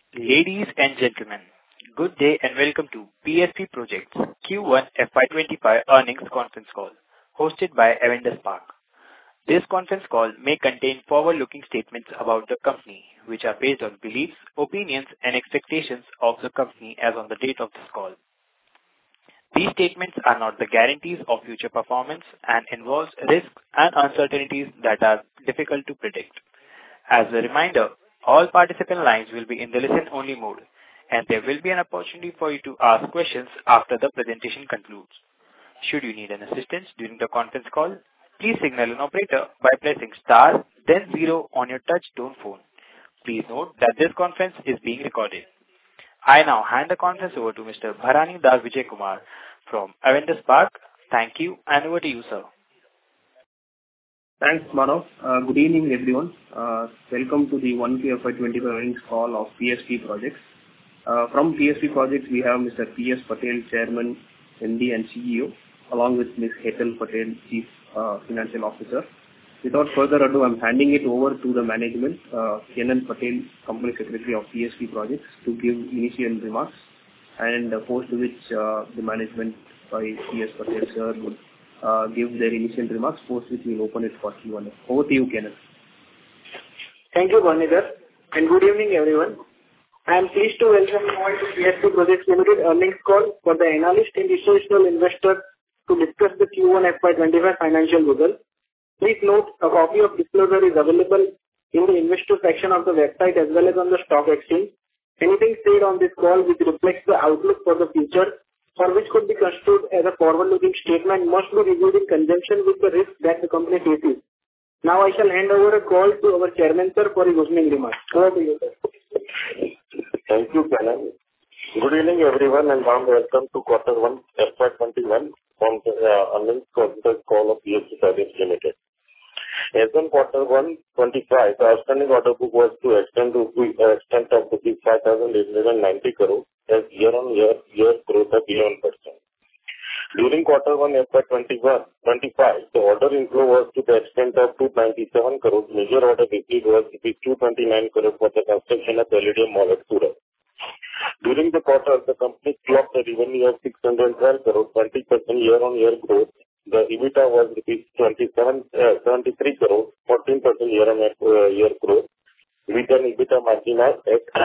Ladies and gentlemen, good day and welcome to PSP Projects Q1 FY25 earnings conference call, hosted by Avendus Spark. This conference call may contain forward-looking statements about the company, which are based on beliefs, opinions, and expectations of the company as on the date of this call. These statements are not the guarantees of future performance and involve risks and uncertainties that are difficult to predict. As a reminder, all participant lines will be in the listen-only mode, and there will be an opportunity for you to ask questions after the presentation concludes. Should you need an assistance during the conference call, please signal an operator by pressing star, then 0 on your touch-tone phone. Please note that this conference is being recorded. I now hand the conference over to Mr. Bharani Das Vijay Kumar from Avendus Spark. Thank you, and over to you, sir. Thanks, Manav. Good evening, everyone. Welcome to the 1Q FY25 earnings call of PSP Projects. From PSP Projects, we have Mr. P.S. Patel, Chairman, MD and CEO, along with Ms. Hetal Patel, Chief Financial Officer. Without further ado, I'm handing it over to the management, Kenan Patel, Company Secretary of PSP Projects, to give initial remarks, and post which the management by P.S. Patel sir would give their initial remarks, post which we'll open it for Q&A. Over to you, Kenan. Thank you, Bharani, and good evening, everyone. I am pleased to welcome you all to PSP Projects Limited earnings call for the analyst and institutional investor to discuss the Q1 FY25 financial results. Please note, a copy of disclosure is available in the investor section of the website as well as on the stock exchange. Anything said on this call which reflects the outlook for the future or which could be construed as a forward-looking statement must be reviewed in conjunction with the risks that the company faces. Now I shall hand over a call to our chairman, sir, for his opening remarks. Over to you, sir. Thank you, Kenan. Good evening, everyone, and warm welcome to Q1 FY21 from the earnings conference call of PSP Projects Limited. As on Q1 25, the outstanding order book was to extent of 5,890 crore, as year-on-year growth of 11%. During Q1 FY25, the order inflow was to the extent of 297 crore. Major order received was 229 crore for the construction of Palladium Mall at Surat. During the quarter, the company clocked a revenue of 612 crore, 20% year-on-year growth. The EBITDA was ₹73 crore, 14% year-on-year growth, with an EBITDA margin of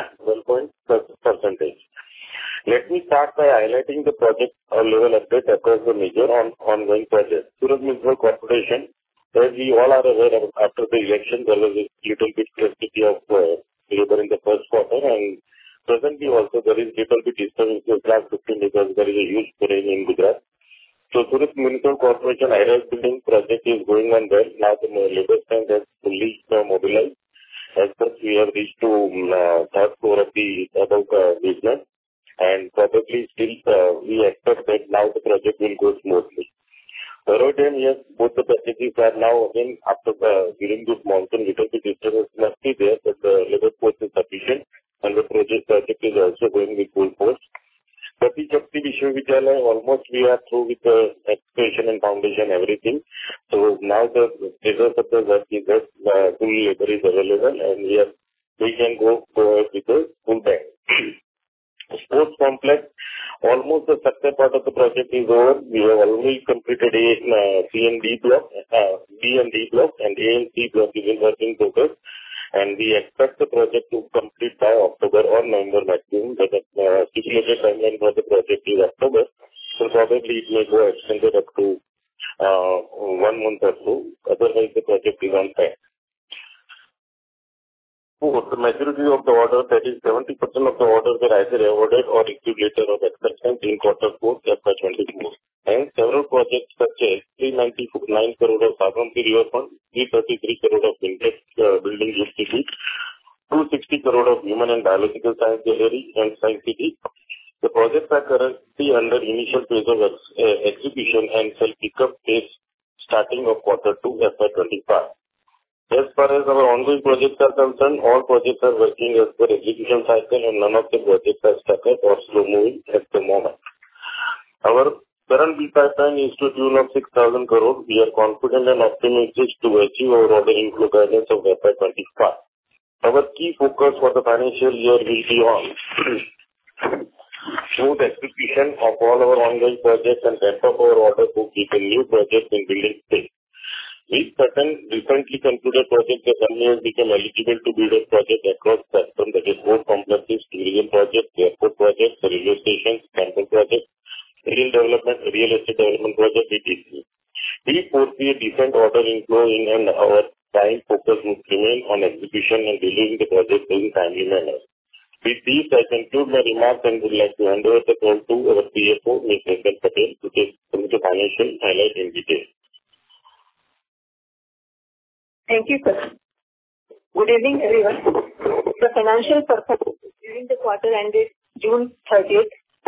12%. Let me start by highlighting the project level update across the major ongoing projects. Surat Municipal Corporation, as we all are aware of, after the election, there was a little bit scarcity of labor in the first quarter, and presently also there is little bit disturbance in the last 15 because there is a huge rain in Gujarat. So Surat Municipal Corporation high-rise building project is going on well. Now the labor strength has fully mobilized. As such, we have reached to third floor of the above business, and probably still we expect that now the project will go smoothly. Thorough Dam, yes, both the packages are now again after during this monsoon, little bit disturbance must be there, but the labor force is sufficient, and the project is also going with full force. Sati Shakti Vishwavidyalaya, almost we are through with the excavation and foundation, everything. So now the result of the work is that full labor is available, and we can go with the full bang. Sports complex, almost the second part of the project is over. We have already completed C and D block, B and D block, and A and C block is in working progress. And we expect the project to complete by October or November maximum. The stipulated timeline for the project is October, so probably it may go extended up to 1 month or so. Otherwise, the project is on time. The majority of the orders, that is 70% of the orders, are either awarded or received letter of acceptance in Q4 FY24. And several projects such as 399 crore of Sagamati River Fund, 333 crore of Index Building UCB, 260 crore of Human and Biological Science Gallery and Science City. The projects are currently under initial phase of execution and shall pick up phase starting of Q2 FY25. As far as our ongoing projects are concerned, all projects are working as per execution cycle, and none of the projects are stuck up or slow moving at the moment. Our current bill pipeline is to tune of 6,000 crore. We are confident and optimistic to achieve our order inflow guidance of FY25. Our key focus for the financial year will be on smooth execution of all our ongoing projects and ramp up our order book with the new projects in building stage. With certain recently concluded projects, the company has become eligible to bid a project across spectrum, that is road complexes, tourism projects, airport projects, railway stations, temple projects, real estate development projects, etc. We foresee a decent order inflow in, and our prime focus must remain on execution and delivering the project in timely manner. With this, I conclude my remarks and would like to hand over the call to our CFO, Ms. Venkat Patel, to take through the financial highlight in detail. Thank you, sir. Good evening, everyone. The financial performance during the quarter ended June 30th,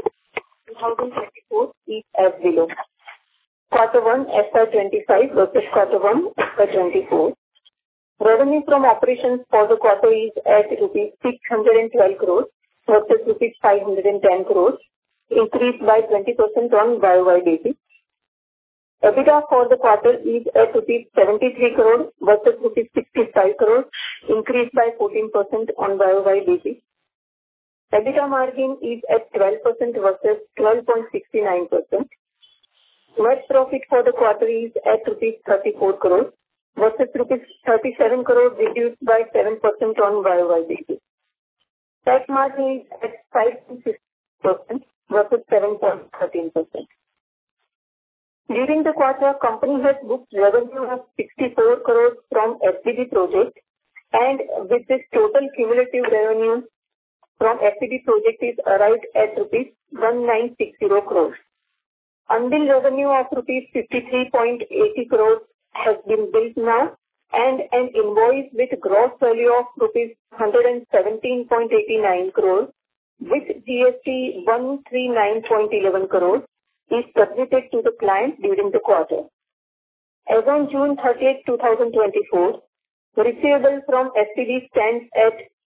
2024 is as below. Quarter 1 FY25 versus Quarter 1 FY24. Revenue from operations for the quarter is at rupees 612 crores versus rupees 510 crores, increased by 20% on YOY basis. EBITDA for the quarter is at rupees 73 crores versus rupees 65 crores, increased by 14% on YOY basis. EBITDA margin is at 12% versus 12.69%. Net profit for the quarter is at rupees 34 crores versus rupees 37 crores, reduced by 7% on YOY basis. Tax margin is at 5.6% versus 7.13%. During the quarter, company has booked revenue of 64 crores from FCD project, and with this total cumulative revenue from FCD project is arrived at rupees 1960 crores. Unbilled revenue of rupees 53.80 crores has been billed now, and an invoice with gross value of rupees 117.89 crores with GST 139.11 crores is submitted to the client during the quarter. As on June 30th, 2024, the receivable from FCD stands at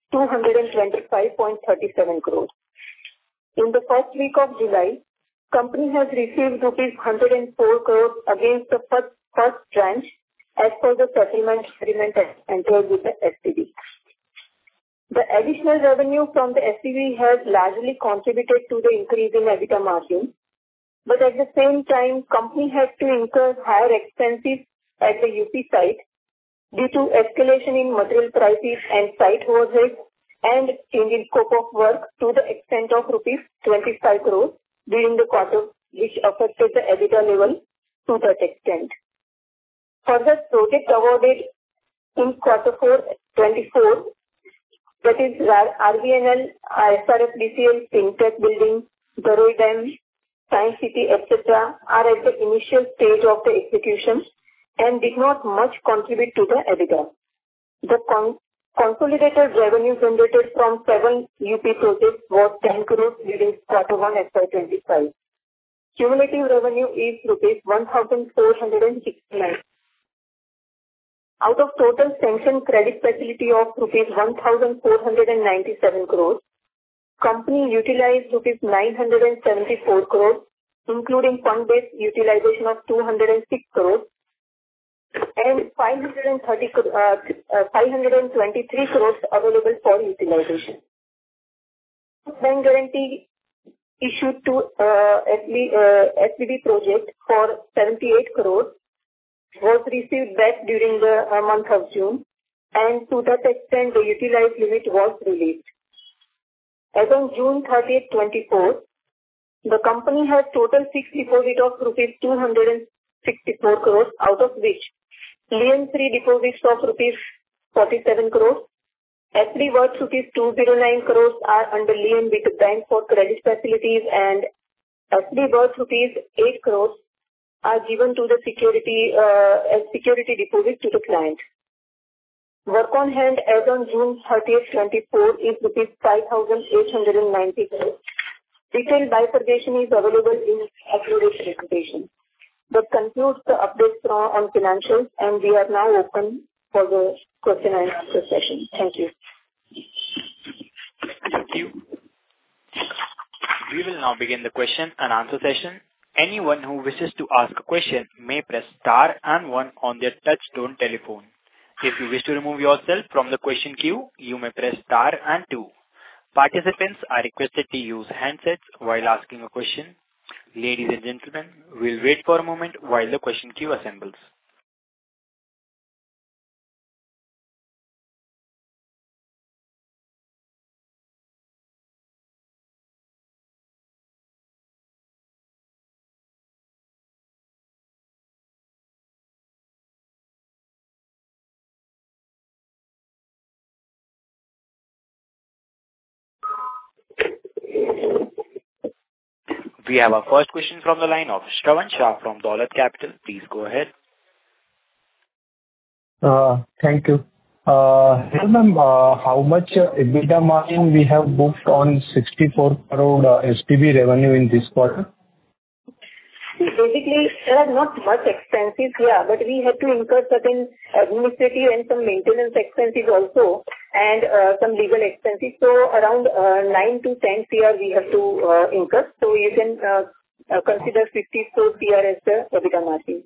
225.37 crores. In the first week of July, company has received rupees 104 crores against the first tranche as per the settlement agreement entered with the FCD. The additional revenue from the FCD has largely contributed to the increase in EBITDA margin, but at the same time, company has to incur higher expenses at the UP site due to escalation in material prices and site overheads and change in scope of work to the extent of rupees 25 crores during the quarter, which affected the EBITDA level to that extent. Further, project awarded in quarter 4, 24, that is RVNL, SRFDCL, Fintech Building, Garoi Dam, Science City, etc., are at the initial stage of the execution and did not much contribute to the EBITDA. The consolidated revenue generated from 7 UP projects was 10 crores during quarter 1 FY25. Cumulative revenue is rupees 1,469. Out of total sanctioned credit facility of rupees 1,497 crores, company utilized rupees 974 crores, including fund-based utilization of 206 crores and 523 crores available for utilization. Bank guarantee issued to SBB project for 78 crores was received back during the month of June, and to that extent the utilized limit was released. As on June 30th, 24, the company has total fixed deposit of rupees 264 crores, out of which lien-free deposits of rupees 47 crores, FD worth rupees 209 crores are under lien with the bank for credit facilities, and FD worth rupees 8 crores are given to the security as security deposit to the client. Work on hand as on June 30th, 24 is rupees 5,890 crores. Detailed bifurcation is available in uploaded presentation. That concludes the updates on financials, and we are now open for the question and answer session. Thank you. Thank you. We will now begin the question and answer session. Anyone who wishes to ask a question may press star and 1 on their touch-tone telephone. If you wish to remove yourself from the question queue, you may press star and 2. Participants are requested to use handsets while asking a question. Ladies and gentlemen, we'll wait for a moment while the question queue assembles. We have our first question from the line of Shravan Shah from Dolat Capital. Please go ahead. Thank you. Hello, ma'am, how much EBITDA margin we have booked on 64 crore SPV revenue in this quarter? Basically, there are not much expenses here, but we had to incur certain administrative and some maintenance expenses also, and some legal expenses. So around 9 to 10 CR we have to incur. So you can consider 54 CR as the EBITDA margin.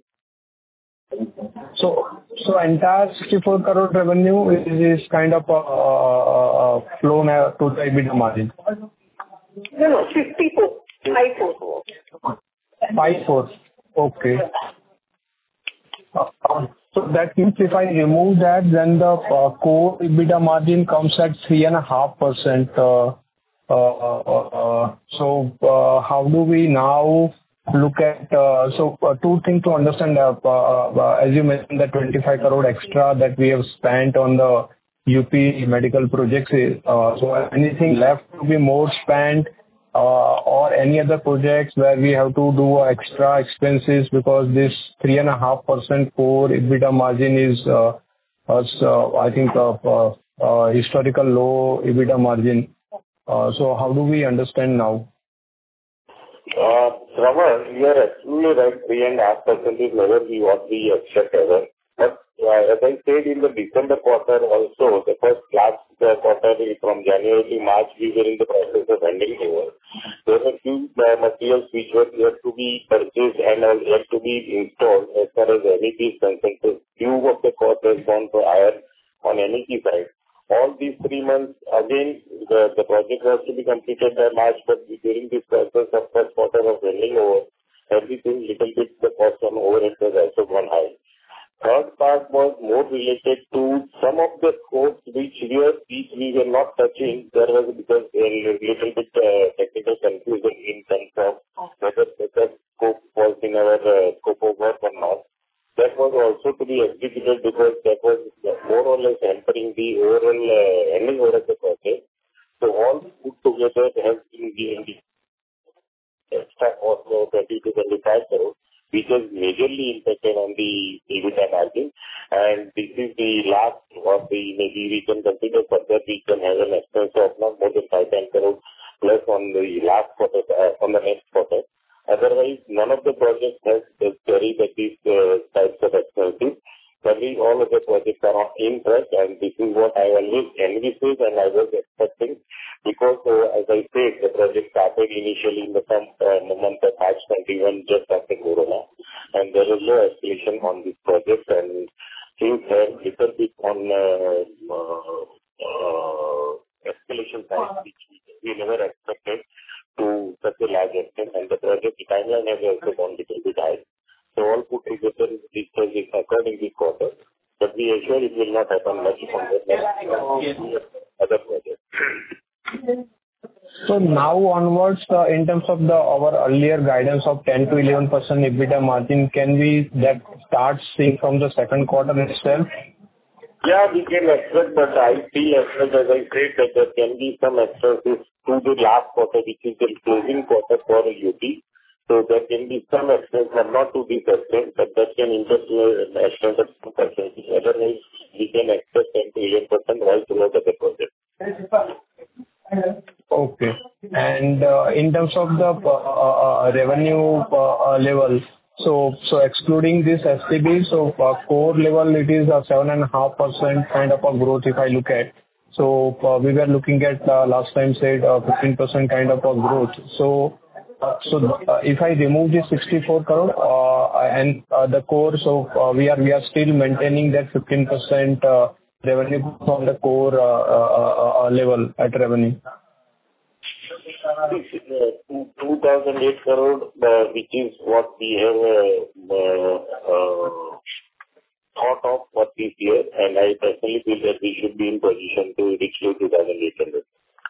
So entire 64 crore revenue is kind of flown to the EBITDA margin? No, 54. 54. 54. Okay. So that means if I remove that, then the core EBITDA margin comes at 3.5%. So how do we now look at... So two things to understand. As you mentioned, the 25 crore extra that we have spent on the UP medical projects. So anything left to be more spent, or any other projects where we have to do extra expenses, because this 3.5% core EBITDA margin is, I think, historical low EBITDA margin. So how do we understand now? Shravan, you are absolutely right. 3.5% is never be what we expect ever. But as I said, in the December quarter also, the last quarter from January to March, we were in the process of handing over. There were few materials which were yet to be purchased and are yet to be installed as far as MEP is concerned. So few of the cost has gone to higher on MEP side. All these 3 months, again, the project has to be completed by March, but during this process of first quarter of handing over, everything little bit the cost on overhead has also gone high. Third part was more related to some of the scopes which we were not touching. There was because a little bit technical confusion in terms of whether the scope was in our scope of work or not. That was also to be executed because that was more or less hampering the overall handing over of the project. So all put together has been the extra cost of 20 to 25 crore, which has majorly impacted on the EBITDA margin. And this is the last of the, maybe we can consider further, we can have an expense of not more than 5-10 crore plus on the last quarter, on the next quarter. Otherwise, none of the projects has carried these types of expenses. Probably all of the projects are on in track, and this is what I always envisaged and I was expecting, because as I said, the project started initially in the month of March 21, just after Corona, and there was no escalation on this project, and things have little bit on escalation side, which we never expected to such a large extent, and the project timeline has also gone little bit high. So all put together, this project according this quarter, but we assure it will not happen much on the other projects. So now onwards, in terms of our earlier guidance of 10 to 11% EBITDA margin, can we that start seeing from the second quarter itself? Yeah, we can expect, but I see as I said, that there can be some expenses to the last quarter, which is the closing quarter for UP. So there can be some expense, but not to this extent, but that can impact the extent of 2%. Otherwise, we can expect 10 to 11% right throughout the project. Okay. And in terms of the revenue level, so excluding this SPV, so core level, it is a 7.5% kind of a growth if I look at. So we were looking at last time said 15% kind of a growth. So if I remove this 64 crore, and the core, so we are still maintaining that 15% revenue from the core level at revenue. 2,008 crore, which is what we have thought of for this year, and I personally feel that we should be in position to reach to 2,800.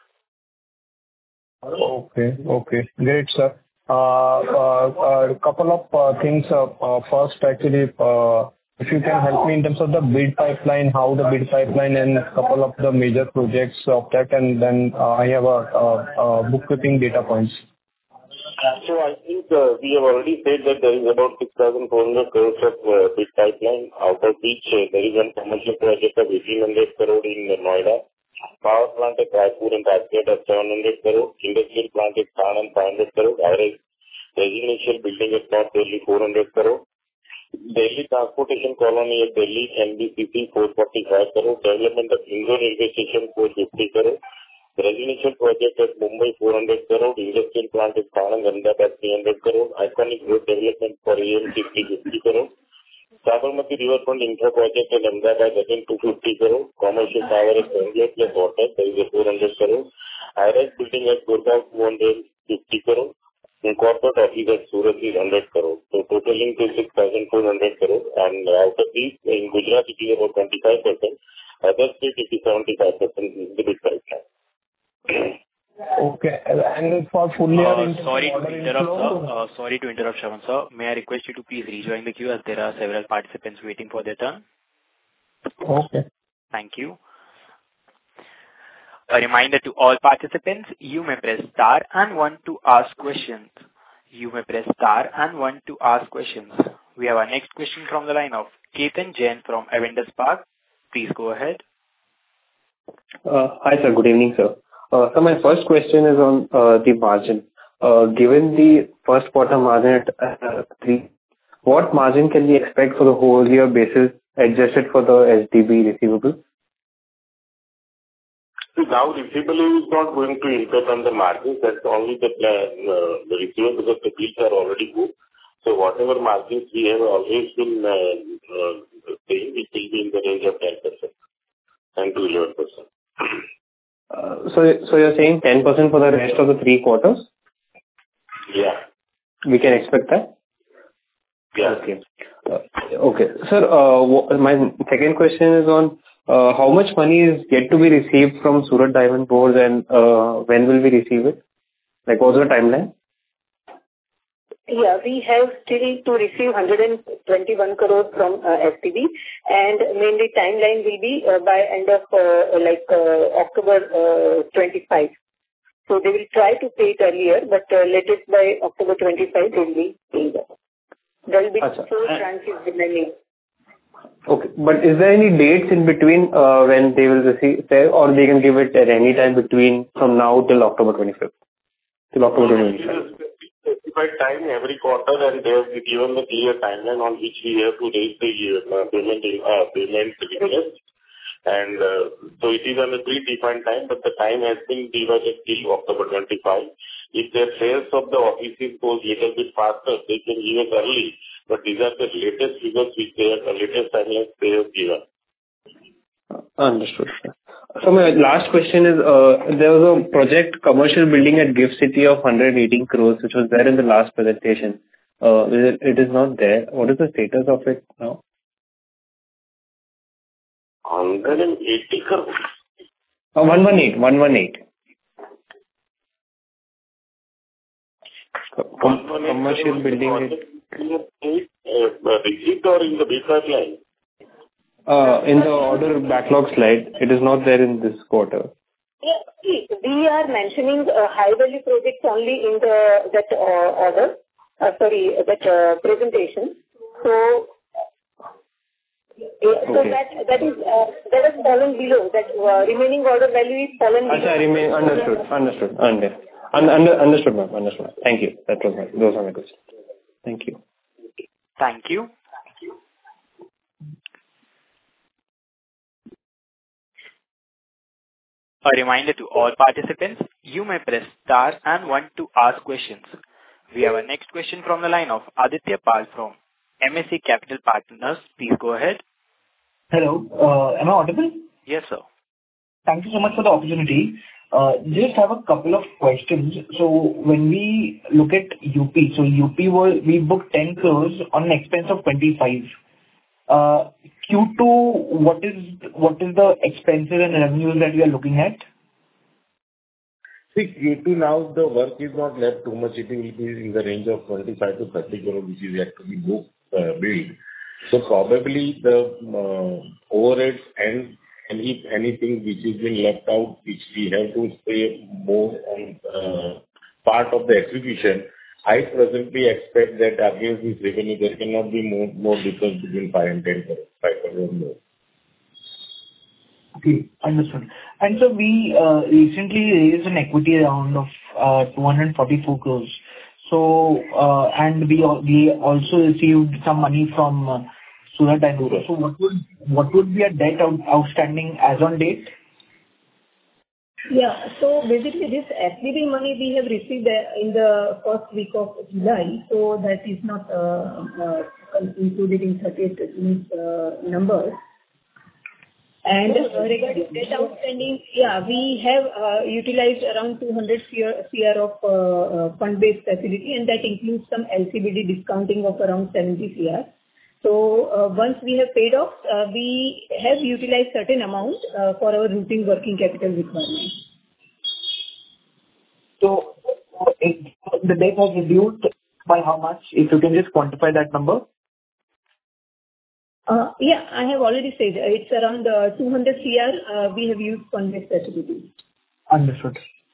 Okay. Great, sir. A couple of things. First, actually, if you can help me in terms of the bid pipeline, how the bid pipeline and a couple of the major projects of that, and then I have a bookkeeping data points. So I think we have already said that there is about 6,400 crores of bid pipeline, out of which there is one commercial project of 1,800 crore in Noida, power plant at Raipur and Rajghat at 700 crore, industrial plant at Sanand 500 crore, residential building at North Delhi 400 crore, Delhi Transportation Colony at Delhi NBCC 445 crore, development of Indore Railway Station 450 crore, residential project at Mumbai 400 crore, industrial plant at Sanand Ahmedabad 300 crore, iconic road development for AMC 350 crore, Sabarmati Riverfront Infra project at Ahmedabad again 250 crore, commercial tower at Bengaluru plus water, there is a 400 crore, high-rise building at Gurgaon 250 crore, and corporate office at Surat is 100 crore. So totaling to 6,400 crore, and out of these, in Gujarat it is about 25%, other state it is 75% is the big pipeline. Okay. And for full year... Sorry to interrupt, Shravan sir. May I request you to please rejoin the queue as there are several participants waiting for their turn. Okay. Thank you. A reminder to all participants, you may press star and 1 to ask questions. We have our next question from the line of Ketan Jain from Avendus Spark. Please go ahead. Hi sir, good evening sir. So my first question is on the margin. Given the first quarter margin at 3, what margin can we expect for the whole year basis adjusted for the SDB receivable? Now receivable is not going to impact on the margins. That's only the receivable because the bills are already good. So whatever margins we have always been paying, it will be in the range of 10% and to 11%. So you're saying 10% for the rest of the 3 quarters? Yeah. We can expect that? Yeah. Okay. Sir, my second question is on how much money is yet to be received from Surat Diamond Bourse, and when will we receive it? Like, what's the timeline? Yeah, we have still to receive 121 crores from STB, and mainly timeline will be by end of October 25. So they will try to pay it earlier, but latest by October 25 they will be paid. There will be 4 tranches remaining. Okay, but is there any dates in between when they will receive, or they can give it at any time between from now till October 25th? Till October 25th. Specified time every quarter, and they have given the clear timeline on which we have to raise the payment request. And so it is on a predefined time, but the time has been divided till October 25. If their sales of the offices goes little bit faster, they can give it early. But these are the latest figures which they are, the latest timelines they have given. Understood. So my last question is, there was a project commercial building at GIFT City of 118 crores, which was there in the last presentation. It is not there. What is the status of it now? 180 crores. 118. Commercial building. Received or in the bid pipeline? In the order backlog slide, it is not there in this quarter. Yeah, see, we are mentioning high value projects only in that presentation. So, Okay. that is fallen below. That remaining order value is fallen below. Understood, ma'am. Understood. Thank you. Those are my questions. Thank you. Thank you. A reminder to all participants, you may press star and 1 to ask questions. We have our next question from the line of Aditya Pal from MSC Capital Partners. Please go ahead. Hello. Am I audible? Yes, sir. Thank you so much for the opportunity. Just have a couple of questions. So when we look at UP, so we booked 10 crores on an expense of 25. Q2, what is the expenses and revenues that we are looking at? See, Q2 now the work is not left too much. It will be in the range of 25 to 30 crore, which is yet to be billed. So probably the overheads and if anything which is being left out, which we have to pay more on part of the execution, I presently expect that against this revenue, there cannot be more difference between 5 and 10 crore, 5 crore more. Okay, understood. And so we recently raised an equity round of 244 crores. So, and we also received some money from Surat Diamond. So what would be a debt outstanding as on date? Yeah. So basically, this SPV money we have received in the first week of July, so that is not included in 30th June's numbers. And regarding debt outstanding, yeah, we have utilized around 200 CR of fund-based facility, and that includes some LCBD discounting of around 70 CR. So once we have paid off, we have utilized certain amount for our routine working capital requirements. So the debt has reduced by how much? If you can just quantify that number. Yeah, I have already said it's around 200 CR. We have used fund-based facilities. Understood.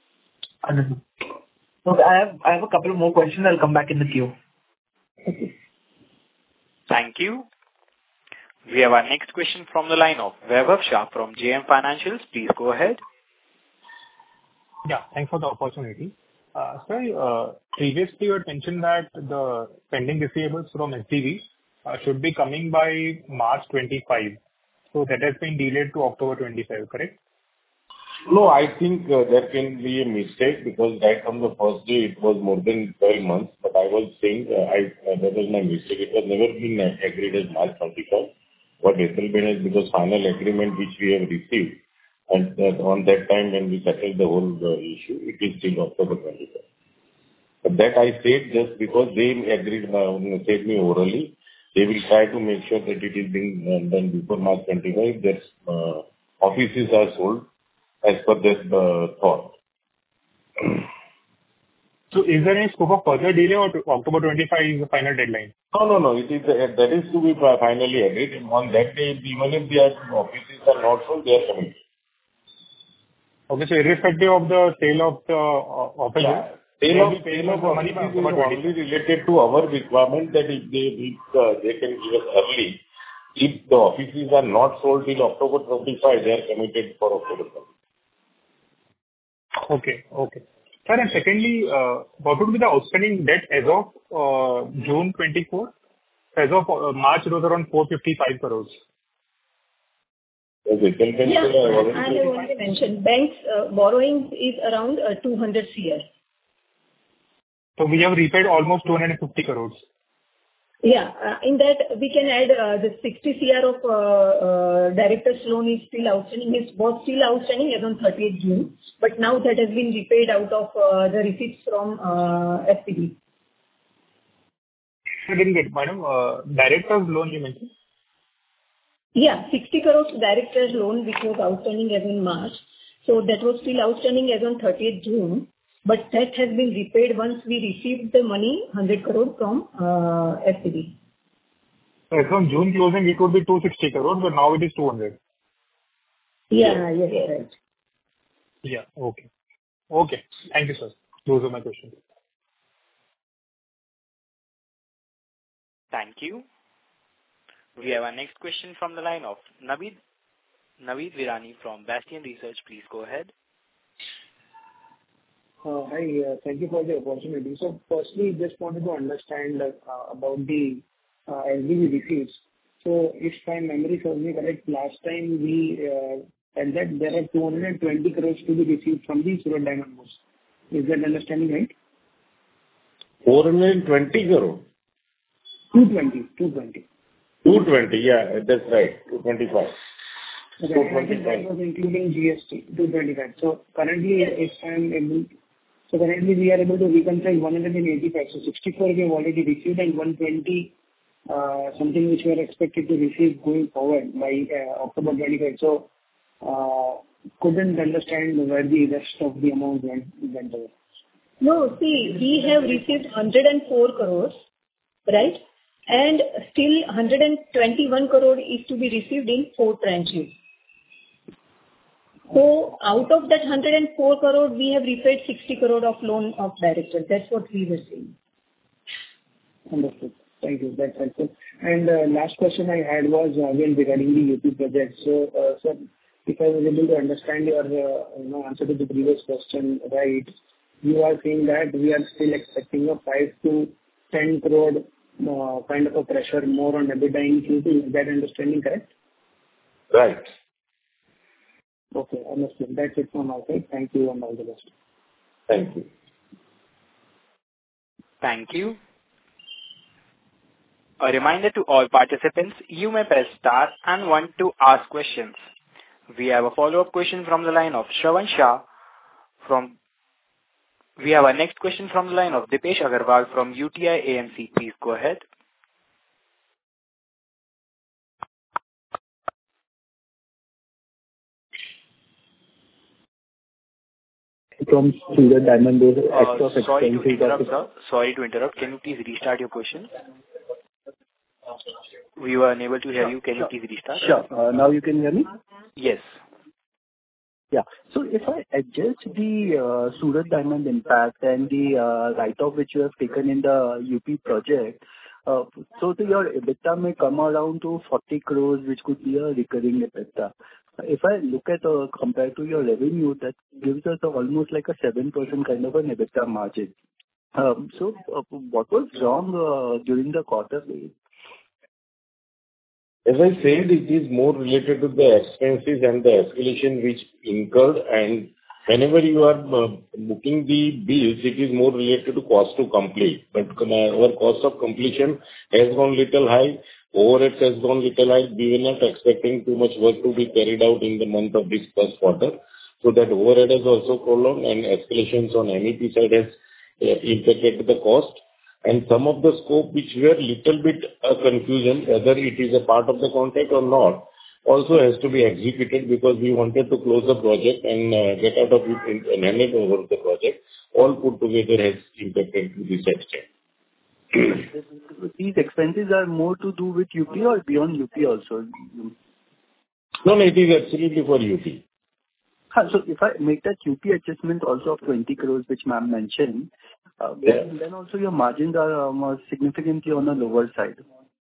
Okay, I have a couple more questions. I'll come back in the queue. Okay. Thank you. We have our next question from the line of Vaibhav Shah from JM Financials. Please go ahead. Yeah, thanks for the opportunity. Sir, previously you had mentioned that the pending receivables from SPV should be coming by March 25. So that has been delayed to October 25, correct? No, I think there can be a mistake because right from the first day it was more than 12 months. But I was saying that was my mistake. It has never been agreed as March 25. What has been is because final agreement which we have received, and on that time when we settled the whole issue, it is still October 25. But that I said just because they agreed, said me orally, they will try to make sure that it is being done before March 25. That offices are sold as per their thought. So is there any scope of further delay or October 25 is the final deadline? No. It is that is to be finally agreed. And on that day, even if the offices are not sold, they are coming. Okay, so irrespective of the sale of the offices, yeah. Sale of money is only related to our requirement that if they can give us early. If the offices are not sold till October 25, they are committed for October 25. Okay. Sir, and secondly, what would be the outstanding debt as of June 24? As of March, it was around 455 crores. Okay, I have already mentioned, banks borrowing is around 200 CR. So we have repaid almost 250 crores. Yeah, in that we can add the 60 CR of director's loan is still outstanding. It was still outstanding as on 30th June, but now that has been repaid out of the receipts from SPV. I didn't get, madam. Director's loan you mentioned? Yeah, 60 crores director's loan which was outstanding as in March. So that was still outstanding as on 30th June. But that has been repaid once we received the money, 100 crore from SPV. So from June closing, it would be 260 crores, but now it is 200. Yeah, yes, right. Yeah, okay. Thank you, sir. Those are my questions. Thank you. We have our next question from the line of Naveed Virani from Bastion Research. Please go ahead. Hi, thank you for the opportunity. So firstly, just wanted to understand about the SPV receipts. So if my memory serves me correct, last time we said that there are 220 crores to be received from the Surat Diamond Bourse. Is that understanding right? 420 crores? 220. 220, yeah, that's right. 225. Okay. That was including GST, 225. So currently, we are able to reconcile 185. So 64 we have already received, and 120 something which we are expected to receive going forward by October 25. So couldn't understand where the rest of the amount went over. No, see, we have received 104 crores, right? And still 121 crore is to be received in 4 tranches. So out of that 104 crore, we have repaid 60 crore of loan of directors. That's what we were saying. Understood. Thank you. That's helpful. And last question I had was again regarding the UP project. So, sir, if I was able to understand your answer to the previous question right, you are saying that we are still expecting a 5 to 10 crore kind of a pressure more on EBITDA in Q2. Is that understanding correct? Right. Okay, understood. That's it from my side. Thank you and all the best. Thank you. Thank you. A reminder to all participants, you may press star and 1 to ask questions. We have a follow-up question from the line of Shravan Shah We have our next question from the line of Dipesh Agarwal from UTI AMC. Please go ahead. From Surat Diamond, sorry to interrupt, sir. Sorry to interrupt. Can you please restart your question? We were unable to hear you. Can you please restart? Sure. Now you can hear me? Yes. Yeah. So if I adjust the Surat Diamond impact and the write-off which you have taken in the UP project, so your EBITDA may come around to 40 crores, which could be a recurring EBITDA. If I look at compared to your revenue, that gives us almost like a 7% kind of an EBITDA margin. So what was wrong during the quarter? As I said, it is more related to the expenses and the escalation which incurred, and whenever you are booking the bills, it is more related to cost to complete. But our cost of completion has gone little high, overheads has gone little high. We were not expecting too much work to be carried out in the month of this first quarter. So that overhead has also prolonged, and escalations on MEP side has impacted the cost. And some of the scope which were little bit confusion, whether it is a part of the contract or not, also has to be executed because we wanted to close the project and get out of it and hand it over the project. All put together has impacted to this extent. These expenses are more to do with UP or beyond UP also? No, it is absolutely for UP. So if I make that UP adjustment also of 20 crores, which ma'am mentioned, then also your margins are more significantly on the lower side.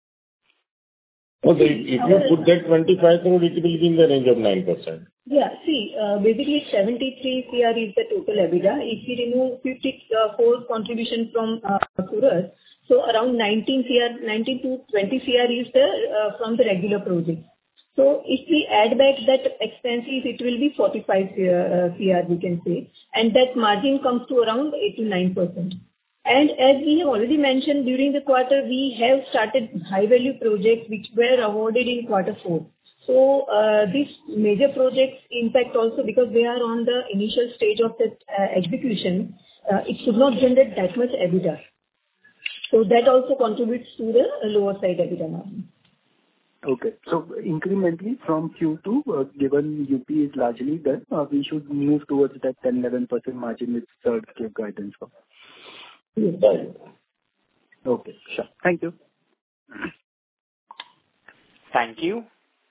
Okay, if you put that 25 crore, it will be in the range of 9%. Yeah, see, basically 73 CR is the total EBITDA. If you remove 54 contribution from Surat, so around 19 to 20 CR is from the regular project. So if we add back that expenses, it will be 45 CR, we can say. And that margin comes to around 8 to 9%. And as we have already mentioned, during the quarter, we have started high-value projects which were awarded in quarter 4. So these major projects impact also because they are on the initial stage of the execution. It should not generate that much EBITDA. So that also contributes to the lower side EBITDA margin. Okay. So incrementally from Q2, given UP is largely done, we should move towards that 10-11% margin which third gave guidance for. Yes. Okay, sure. Thank you. Thank you.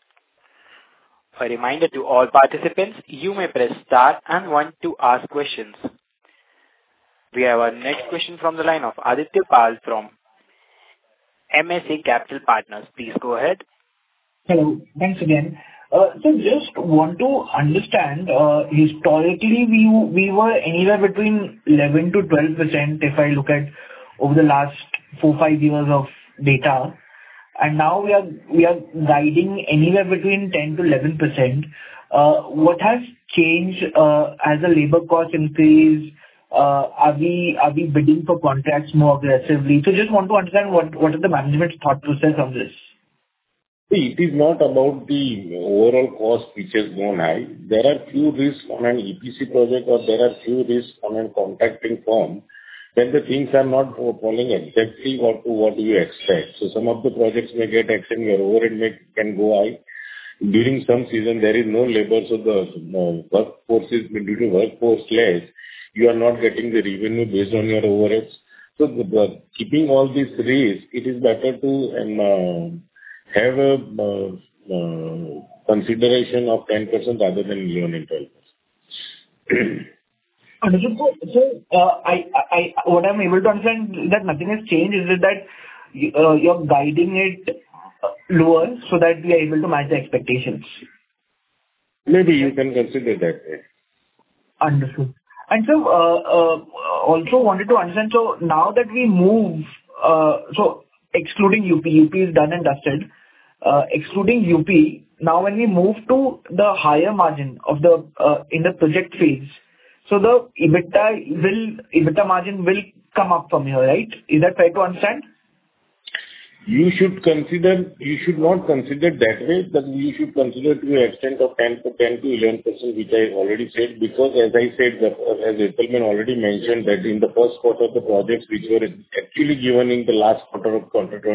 A reminder to all participants, you may press star and 1 to ask questions. We have our next question from the line of Aditya Pal from MSA Capital Partners. Please go ahead. Hello. Thanks again. So just want to understand, historically, we were anywhere between 11 to 12% if I look at over the last 4-5 years of data. And now we are guiding anywhere between 10 to 11%. What has changed as the labor cost increase Are we bidding for contracts more aggressively? So just want to understand what is the management's thought process on this? See, it is not about the overall cost which has gone high. There are few risks on an EPC project, or there are few risks on a contracting firm when the things are not falling exactly what you expect. So some of the projects may get extended, your overhead can go high. During some season, there is no labor, so the workforce is due to workforce less. You are not getting the revenue based on your overheads. So keeping all these risks, it is better to have a consideration of 10% rather than 11 and 12%. Understood. So, what I'm able to understand is that nothing has changed. Is it that you're guiding it lower so that we are able to match the expectations? Maybe you can consider that way. Understood. And so, also wanted to understand, so now that we move, so excluding UP is done and dusted. Excluding UP, now when we move to the higher margin of the in the project phase, so the EBITDA margin will come up from here, right? Is that fair to understand? You should not consider that way, but you should consider to the extent of 10 to 11%, which I already said, because as I said, as Ephelman already mentioned, that in the first quarter, the projects which were actually given in the last quarter of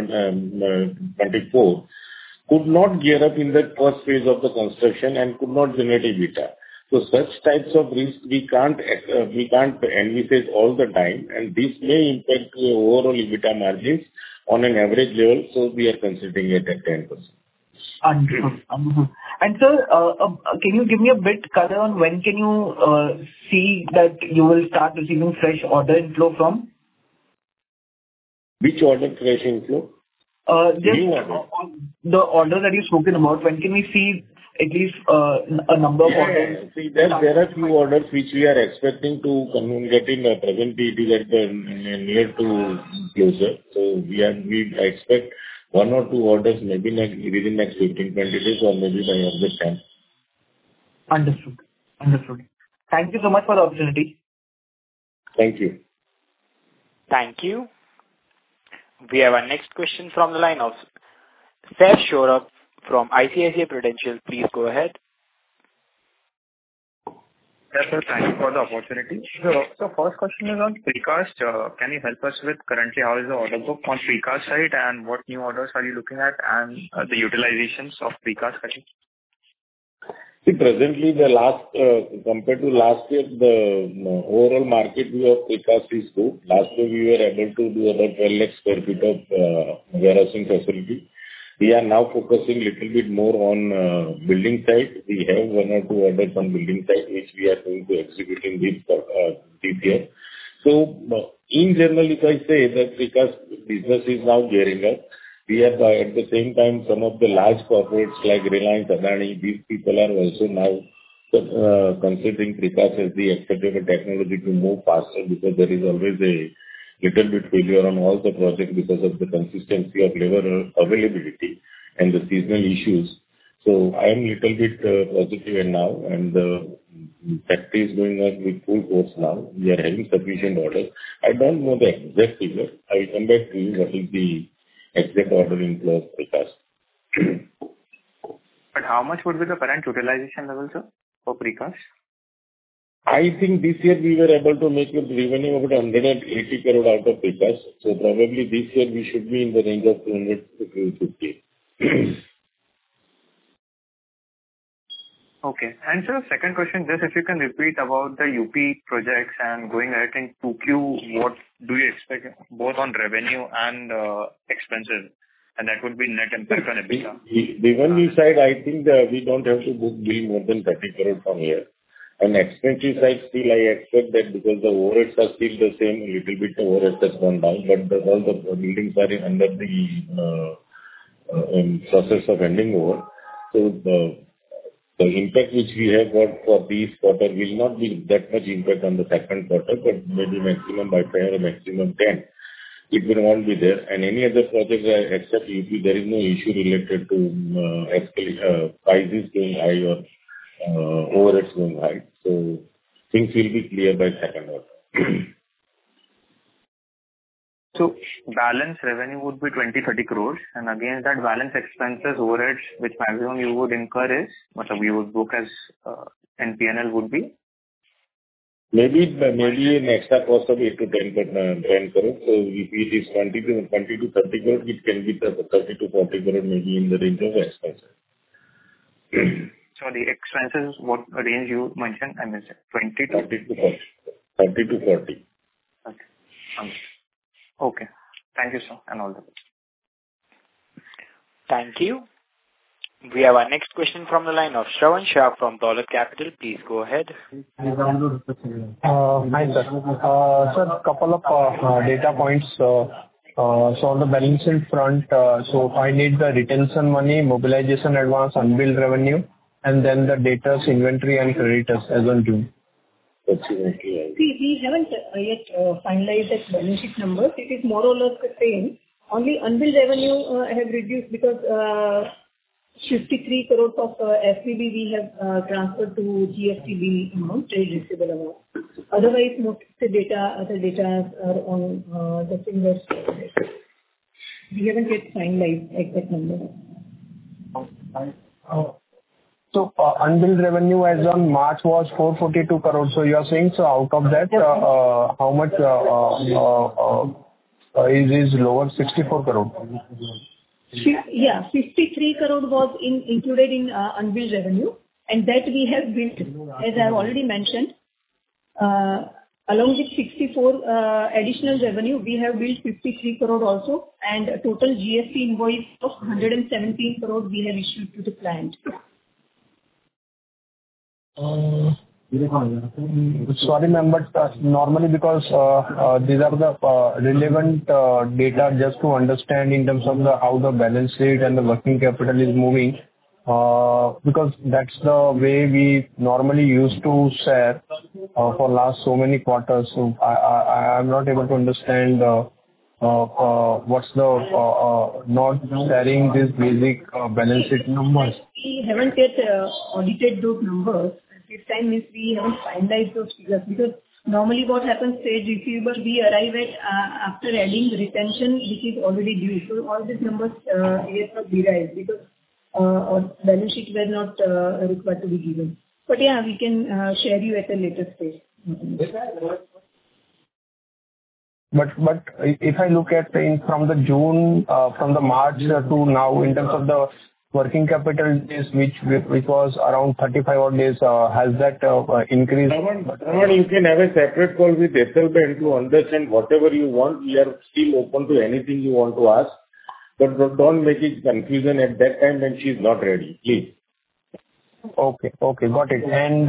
24 could not gear up in the first phase of the construction and could not generate EBITDA. So such types of risk we can't envisage all the time, and this may impact the overall EBITDA margins on an average level, so we are considering it at 10%. Understood. And sir, can you give me a bit color on when can you see that you will start receiving fresh order inflow from? Which order fresh inflow? Just the orders that you've spoken about. When can we see at least a number of orders? See, there are few orders which we are expecting to get in. Presently, it is at near to closer. So we expect 1 or 2 orders maybe within next 15-20 days, or maybe by August 10. Understood. Thank you so much for the opportunity. Thank you. Thank you. We have our next question from the line of Saif Shorab from ICICI Prudential. Please go ahead. Yes, sir. Thank you for the opportunity. So first question is on precast. Can you help us with currently how is the order book on precast side, and what new orders are you looking at, and the utilizations of precast cutting? See, presently, compared to last year, the overall market view of precast is good. Last year, we were able to do about 12 lakh square feet of warehousing facility. We are now focusing little bit more on building side. We have 1 or 2 orders on building side, which we are going to execute in this year. So, in general, if I say that precast business is now gearing up, we have at the same time some of the large corporates like Reliance, Adani, these people are also now considering precast as the acceptable technology to move faster, because there is always a little bit failure on all the projects because of the consistency of labor availability and the seasonal issues. So I am little bit positive now, and the factory is going on with full force now. We are having sufficient orders. I don't know the exact figure. I will come back to you what is the exact order inflow of precast. But how much would be the current utilization level, sir, for precast? I think this year we were able to make a revenue of about 180 crore out of precast. So probably this year we should be in the range of 200 to 250. Okay. And sir, second question, just if you can repeat about the UP projects and going ahead in 2Q, what do you expect both on revenue and expenses? And that would be net impact on EBITDA. The revenue side, I think we don't have to book bill more than 30 crore from here. And expenses side, still I expect that because the overheads are still the same, a little bit the overheads has gone down, but all the buildings are under the process of handing over. So the impact which we have got for this quarter will not be that much impact on the second quarter, but maybe maximum by 5 or maximum 10. It will not be there. And any other project except UP, there is no issue related to prices going high or overheads going high. So things will be clear by second quarter. So balance revenue would be 20-30 crores, and against that balance expenses, overheads, which maximum you would incur is, what you would book as NPNL would be? Maybe an extra cost of 8 to 10 crores. So if it is 20 to 30 crores, it can be 30 to 40 crores, maybe in the range of expenses. So the expenses, what range you mentioned? I missed it. 20 to 30 to 40. 30 to 40. Okay. Okay. Thank you, sir, and all the best. Thank you. We have our next question from the line of Shravan Shah from Dolat Capital. Please go ahead. Hi, sir. Sir, couple of data points. So on the balance sheet front, so I need the retention money, mobilization advance, unbilled revenue, and then the debtors, inventory, and creditors as on June. See, we haven't yet finalized that balance sheet numbers. It is more or less the same. Only unbilled revenue have reduced because 53 crores of SPV we have transferred to GST amount, trade receivable amount. Otherwise, most of the other data are on the similar. We haven't yet finalized exact number. So unbilled revenue as on March was 442 crores. So you are saying, so out of that, how much is lower? 64 crores. Yeah, 53 crore was included in unbilled revenue, and that we have built, as I have already mentioned. Along with 64 additional revenue, we have built 53 crore also, and a total GST invoice of 117 crore we have issued to the client. Sorry, ma'am, but normally because these are the relevant data just to understand in terms of how the balance sheet and the working capital is moving, because that's the way we normally used to share for last so many quarters. So I am not able to understand what's the not sharing these basic balance sheet numbers. We haven't yet audited those numbers. This time means we haven't finalized those figures, because normally what happens, trade receivable, we arrive at after adding retention, which is already due. So all these numbers we have not derived because our balance sheet were not required to be given. But yeah, we can share you at a later stage. But if I look at from the June, from the March to now, in terms of the working capital days, which was around 35 odd days, has that increased? You can have a separate call with SLB to understand whatever you want. We are still open to anything you want to ask, but don't make it confusion at that time when she is not ready, please. Okay, got it. And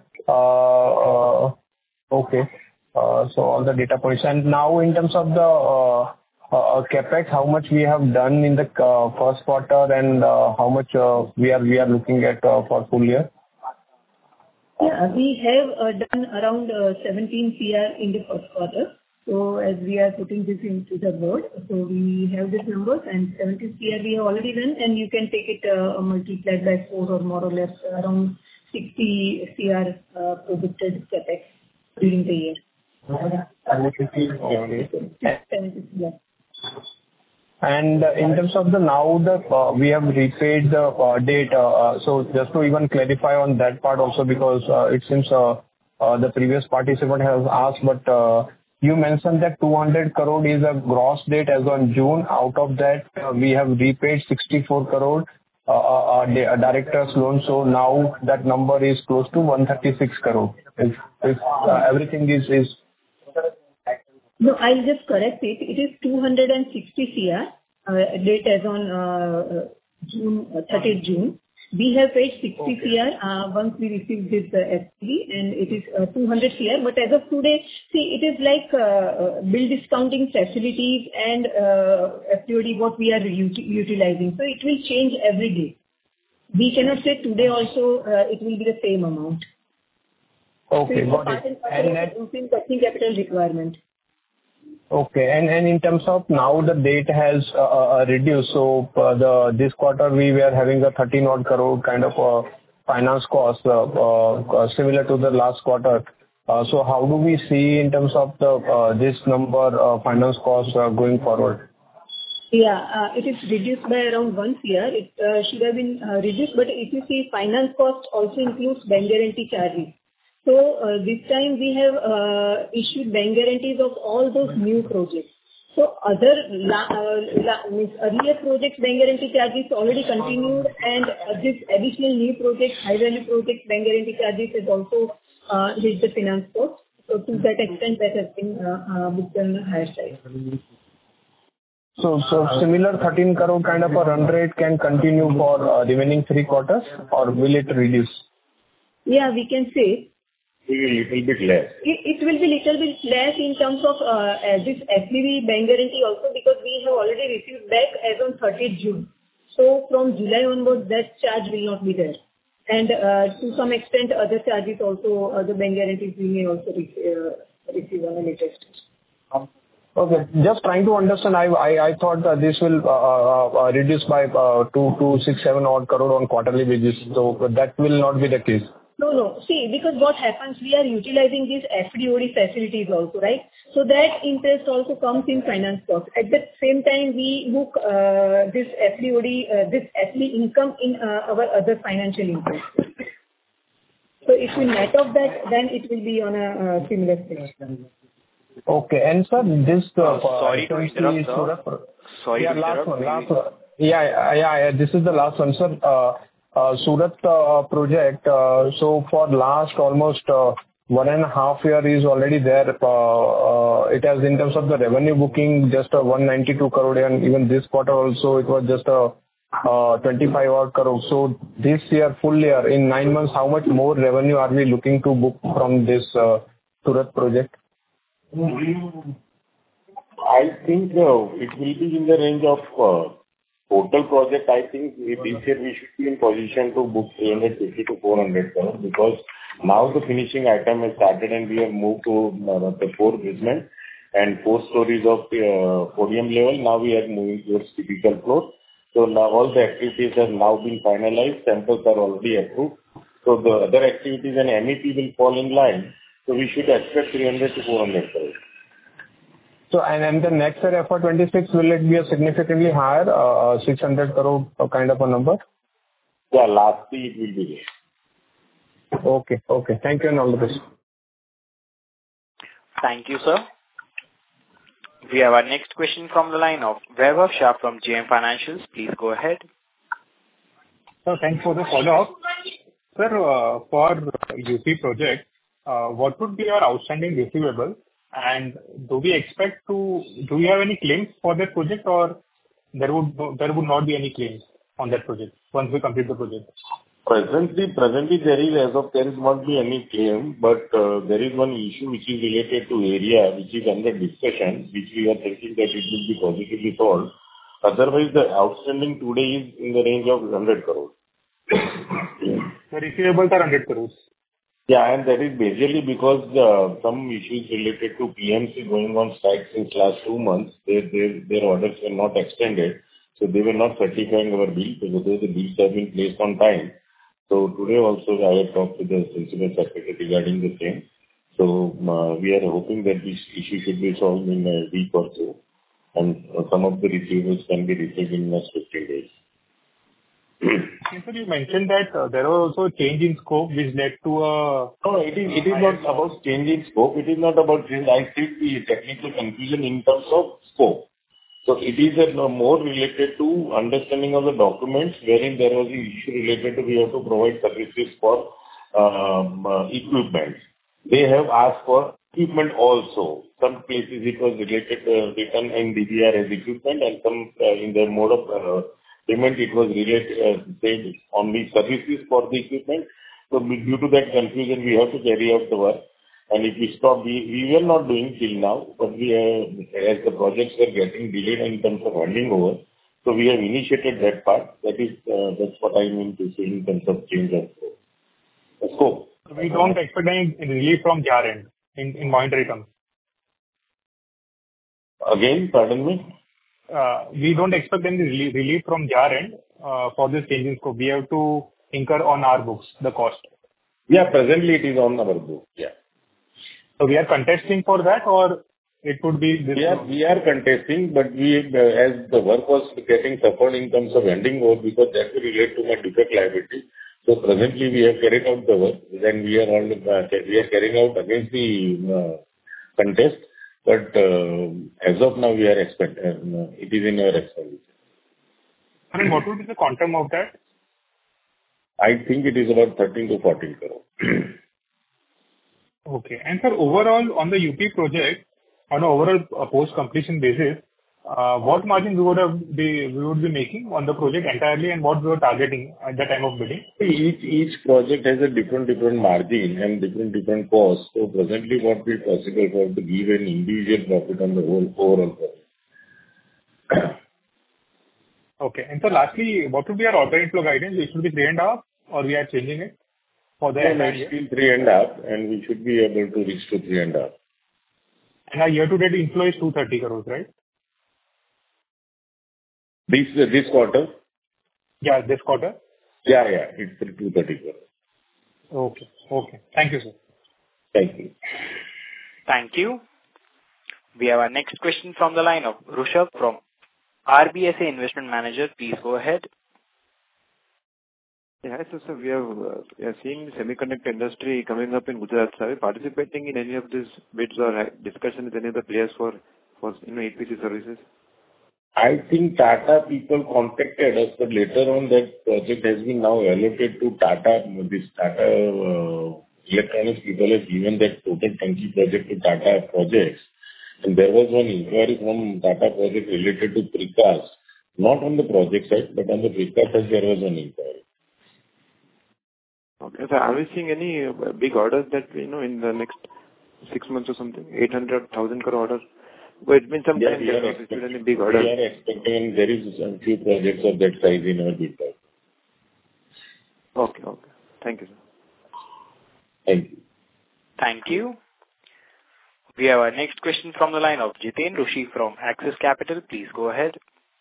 okay, so all the data points. And now in terms of the CapEx, how much we have done in the first quarter, and how much we are looking at for full year? Yeah, we have done around 17 CR in the first quarter. So as we are putting this into the board, so we have these numbers, and 17 CR we have already done, and you can take it multiplied by 4 or more or less around 60 CR projected CapEx during the year. 70 CR. And in terms of we have repaid the debt. So just to even clarify on that part also, because it seems the previous participant has asked, but you mentioned that 200 crore is a gross debt as on June. Out of that, we have repaid 64 crore director's loan. So now that number is close to 136 crore. If everything is No, I'll just correct it. It is 260 CR date as on June 30th June. We have paid 60 CR once we received this SPV, and it is 200 CR. But as of today, see, it is like bill discounting facilities and FTOD what we are utilizing. So it will change every day. We cannot say today also it will be the same amount. Okay, so got it. And that working capital requirement. Okay. And in terms of now the debt has reduced. So this quarter we were having a 13 odd crore kind of finance cost similar to the last quarter. So how do we see in terms of the this number, finance cost, going forward? Yeah, it is reduced by around 1 crore. It should have been reduced, but if you see, finance cost also includes bank guarantee charges. So, this time we have issued bank guarantees of all those new projects. So other means earlier projects, bank guarantee charges already continued, and this additional new project, high value projects, bank guarantee charges has also hit the finance cost. So to that extent, that has been booked on the higher side. So similar 13 crore kind of a run rate can continue for remaining 3 quarters, or will it reduce? Yeah, we can say. Maybe a little bit less. It will be little bit less in terms of this SPV bank guarantee also, because we have already received back as on 30th June. So from July onwards, that charge will not be there. And to some extent, other charges also, other bank guarantees we may also receive on a later stage. Okay. Just trying to understand, I thought that this will reduce by 267 odd crore on quarterly basis, so that will not be the case. No. See, because what happens, we are utilizing these FDOD facilities also, right? So that interest also comes in finance cost. At the same time, we book this FDOD, this FD income in our other financial income. So if we net off that, then it will be on a similar stage. Okay. And sir, this sorry to interrupt, sir. Sorry to interrupt. Last one. Yeah. This is the last one, sir. Surat project. So for last almost 1.5 year is already there. It has, in terms of the revenue booking, just 192 crore, and even this quarter also it was just 25 odd crore. So this year, full year, in 9 months, how much more revenue are we looking to book from this Surat project? I think it will be in the range of total project. I think this year we should be in position to book 350 to 400 crore, because now the finishing item has started and we have moved to the 4 basement and 4 stories of podium level. Now we are moving towards typical floor. So now all the activities have now been finalized. Samples are already approved. So the other activities and MEP will fall in line. So we should expect 300 to 400 crore. So and the next year, FY 26, will it be a significantly higher, 600 crore kind of a number? Yeah, lastly it will be there. Okay. Thank you and all the best. Thank you, sir. We have our next question from the line of Vaibhav Shah from JM Financials. Please go ahead. So thanks for the follow-up. Sir, for UP project, what would be our outstanding receivable? And do we have any claims for that project, or there would not be any claims on that project once we complete the project? Presently there is not be any claim, but there is one issue which is related to area which is under discussion, which we are thinking that it will be positively solved. Otherwise, the outstanding today is in the range of 100 crore. The receivables are 100 crores. Yeah, and that is basically because some issues related to PMC going on strike since last 2 months. Their orders were not extended, so they were not certifying our bill, because the bills have been placed on time. So today also I have talked to the Principal Secretary regarding the same. So we are hoping that this issue should be solved in a week or so, and some of the receivables can be received in the next 15 days. Sir, you mentioned that there was also a change in scope which led to a... No, it is not about change in scope. It is not about change. I see the technical confusion in terms of scope. So it is more related to understanding of the documents, wherein there was an issue related to we have to provide services for equipment. They have asked for equipment also. Some places it was related written in DBR as equipment, and some in the mode of payment it was related said only services for the equipment. So due to that confusion, we have to carry out the work. And if we stop, we were not doing till now, but we as the projects were getting delayed in terms of handing over, so we have initiated that part. That's what I mean to say in terms of change of scope. We don't expect any relief from JAR end in monetary terms. Again, pardon me? We don't expect any relief from JAR end for this change in scope. We have to incur on our books the cost. Yeah, presently it is on our book. Yeah. So we are contesting for that, or it would be this? We are contesting, but as the work was getting suffered in terms of ending work, because that will relate to my defect liability. So presently we have carried out the work, then we are carrying out against the contest, but as of now, we are it is in our expenditure. And what would be the quantum of that? I think it is about 13 to 14 crore. Okay. And sir, overall, on the UP project, on an overall post-completion basis, what margin we would be making on the project entirely, and what we were targeting at the time of bidding? Each project has a different margin and different costs. So presently, what will be possible for to give an individual profit on the whole overall project. Okay. And so lastly, what would be our order inflow guidance? It should be 3.5, or we are changing it for the entire year? Still 3.5, and we should be able to reach to 3.5. And our year-to-date inflow is 230 crores, right? This quarter? Yeah, this quarter. Yeah, it's 230 crores. Okay. Thank you, sir. Thank you. Thank you. We have our next question from the line of Rushabh from RBSA Investment Manager. Please go ahead. Yeah, so we are seeing the semiconductor industry coming up in Gujarat. Are we participating in any of these bids or discussion with any of the players for EPC services? I think Tata people contacted us, but later on that project has been now allocated to Tata. This Tata Electronics people have given that total turnkey project to Tata Projects. And there was one inquiry from Tata Project related to precast, not on the project side, but on the precast side there was an inquiry. Okay, so are we seeing any big orders that in the next 6 months or something, 800,000 crore orders? But it's been some time we have received any big orders. We are expecting there is a few projects of that size in our bid pipeline. Okay. Thank you, sir. Thank you. Thank you. We have our next question from the line of Jiten Rushi from Axis Capital. Please go ahead.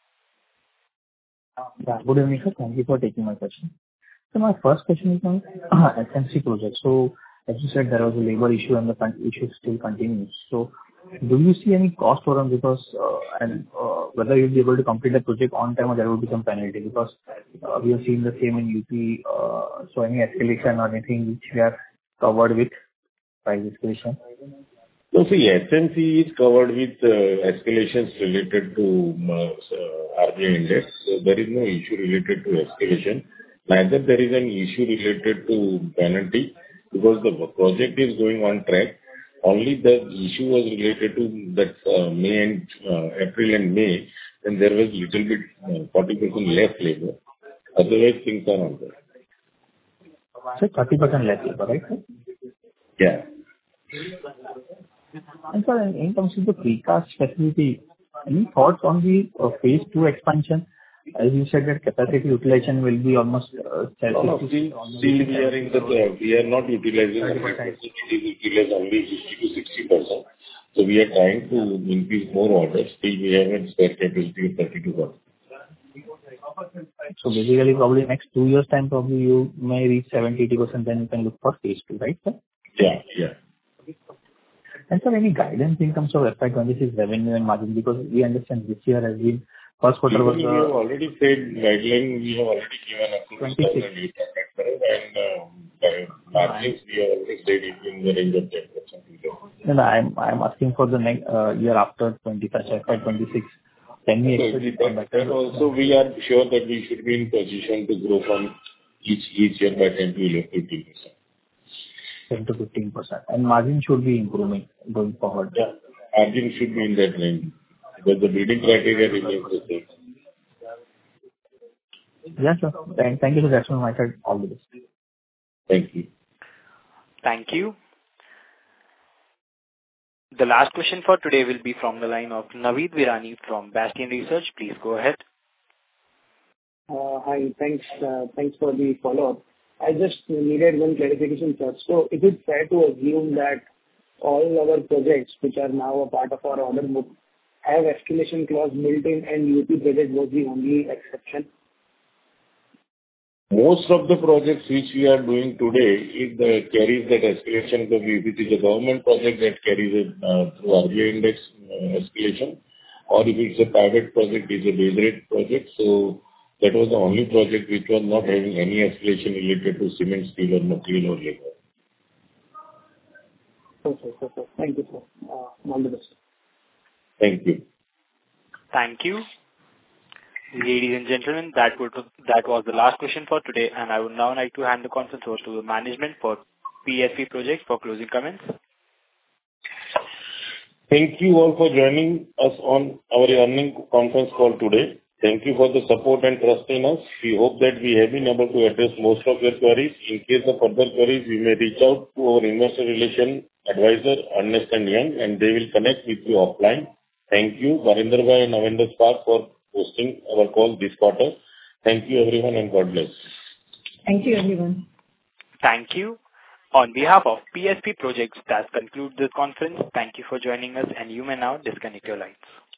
Good evening, sir. Thank you for taking my question. So my first question is on SMC project. So as you said, there was a labor issue and the issue still continues. So do you see any cost for them because whether you'll be able to complete the project on time or there will be some penalty because we have seen the same in UP. So any escalation or anything which we are covered with price escalation? So see, SMC is covered with escalations related to RBI index. So there is no issue related to escalation. Neither there is an issue related to penalty because the project is going on track. Only the issue was related to that April and May, and there was little bit 40% less labor. Otherwise, things are on track. So 30% less labor, right? Yeah. And sir, in terms of the precast facility, any thoughts on the phase 2 expansion? As you said that capacity utilization will be almost we are not utilizing 100%. It is utilized only 50 to 60%. So we are trying to increase more orders. Still we have a spare capacity of 32%. So basically probably next 2 years time probably you may reach 70-80%, then you can look for phase 2, right sir? Yeah. And sir, any guidance in terms of FY26 revenue and margin? Because we understand this year has been first quarter was... We have already said guideline, we have already given up to 26. And margins we have already said it in the range of 10%. No, I'm asking for the next year after 25, FY26. Can we expect that also we are sure that we should be in position to grow from each year by 10 to 15%. 10 to 15%. And margin should be improving going forward. Yeah, margin should be in that range because the bidding criteria remains the same. Yes, sir. Thank you for that from my side. All the best. Thank you. Thank you. The last question for today will be from the line of Naveed Virani from Bastion Research. Please go ahead. Hi, thanks for the follow-up. I just needed one clarification first. So is it fair to assume that all our projects which are now a part of our order book have escalation clause built in and UP project was the only exception? Most of the projects which we are doing today, it carries that escalation because if it is a government project that carries it through RBI index escalation, or if it's a private project, it's a base rate project. So that was the only project which was not having any escalation related to cement, steel, or material or labor. Okay. Thank you, sir. All the best. Thank you. Thank you. Ladies and gentlemen, that was the last question for today, and I would now like to hand the conference over to the management for PSP Projects for closing comments. Thank you all for joining us on our earnings conference call today. Thank you for the support and trust in us. We hope that we have been able to address most of your queries. In case of further queries, you may reach out to our investor relation advisor, Ernst & Young, and they will connect with you offline. Thank you, Varinder Bhai and Avendra Spark, for hosting our call this quarter. Thank you, everyone, and God bless. Thank you, everyone. Thank you. On behalf of PSP Projects, that concludes this conference. Thank you for joining us, and you may now disconnect your lines.